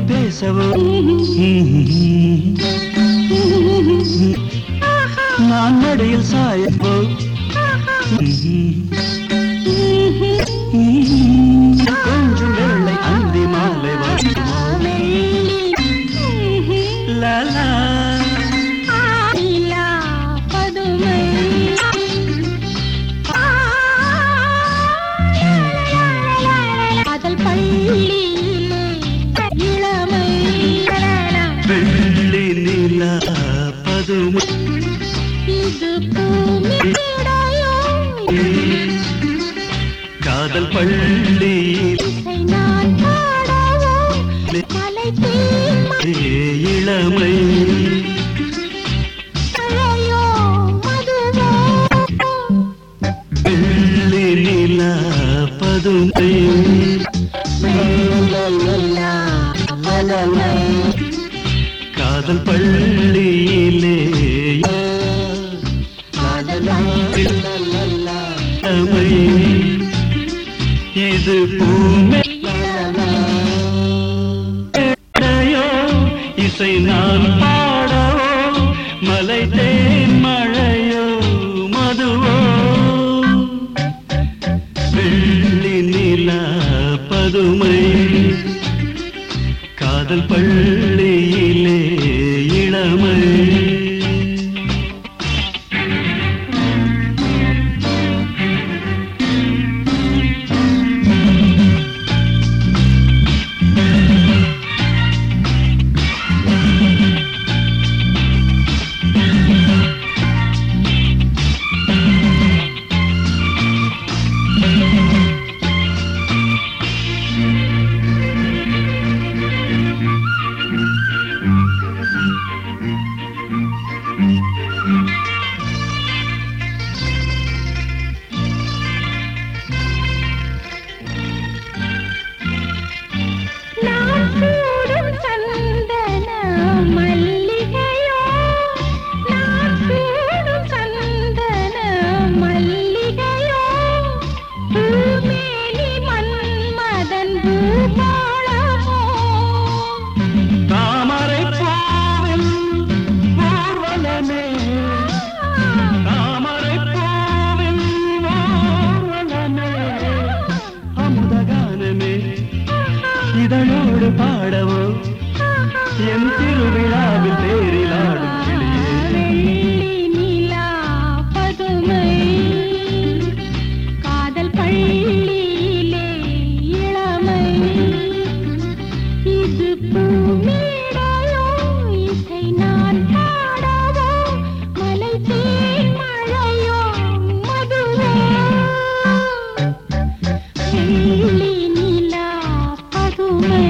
பேசவோ நான் மடியில் சாயவோ கொஞ்சம் வேளை அந்தி மாலை லலா வெள்ளி நிலா பதுமை காதல் பள்ளி இளமை வெள்ளி நிலா பதுமை காதல் பள்ளியிலே இது பூமையோ இசை நான் பாடவோ மலை தேன் மழையோ மதுவோ வெள்ளி நிலா பதுமை காதல் பள்ளியிலே இளமை இதனோடு பாடவோ என் திருவிழாவில் தேரிலாடும் நிலா பதுமை காதல் பள்ளியிலே இளமை இது பூமியோ இசை நான் பாடவோ மலை தேன் மழையோ மதுவோ வெள்ளி நிலா பதுமை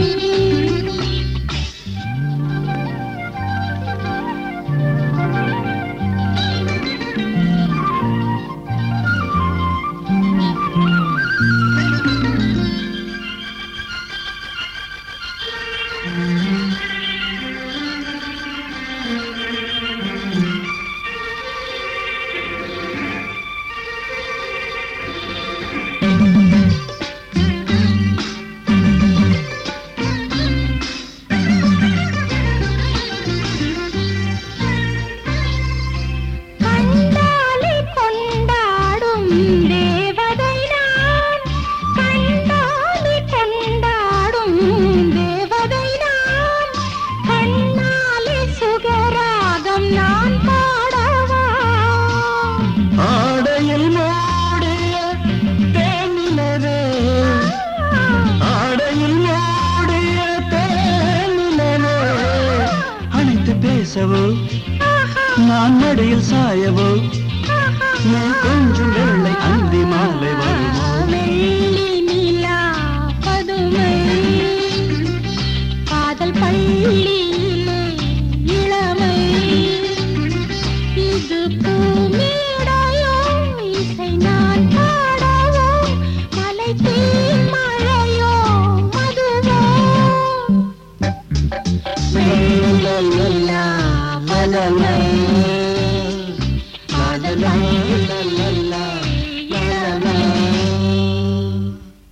பேசவோ நான் மடியில் சாயவோ நீ கொஞ்சம் வேளை அந்தி மாலை வருமோ வெள்ளி நிலா பதுமை காதல் பள்ளியிலே இளமை இது பூமியோ இசை நான் பாடவோ மலை தேன் மழையோ மதுவோ வெள்ளி நிலா பதுமை